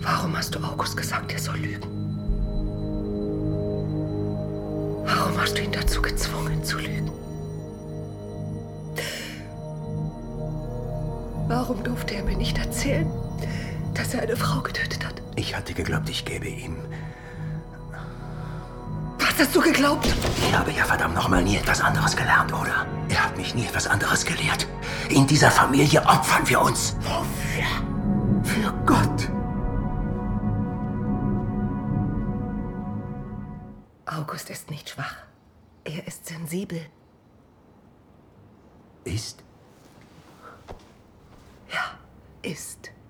Warum hast du August gesagt, er soll lügen? Warum hast du ihn dazu gezwungen, zu lügen? Warum durfte er mir nicht erzählen, dass er eine Frau getötet hat? Ich hatte geglaubt, ich gebe ihm... Was hast du geglaubt? Ich habe ja verdammt nochmal nie etwas anderes gelernt, oder? Er hat mich nie etwas anderes gelehrt. In dieser Familie opfern wir uns. Wofür? Für Gott. August ist nicht schwach. Er ist sensibel. Ist? Ja, ist.